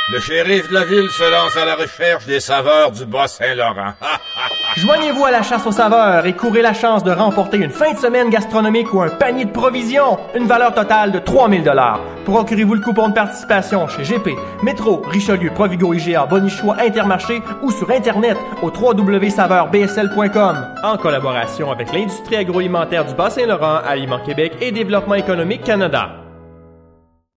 Le shérif de la ville se lance à la recherche des saveurs du Bas-Saint-Laurent. Joignez-vous à la chasse aux saveurs et courez la chance de remporter une fin de semaine gastronomique ou un panier de provisions. Une valeur totale de 3000 $. Procurez-vous le coupon de participation chez GP, Métro, Richelieu, Provigo, IGA, Bonichois, Intermarché ou sur Internet au www.saveursbsl.com. En collaboration avec l'industrie agroalimentaire du Bas-Saint-Laurent, Aliments Québec et Développement économique Canada.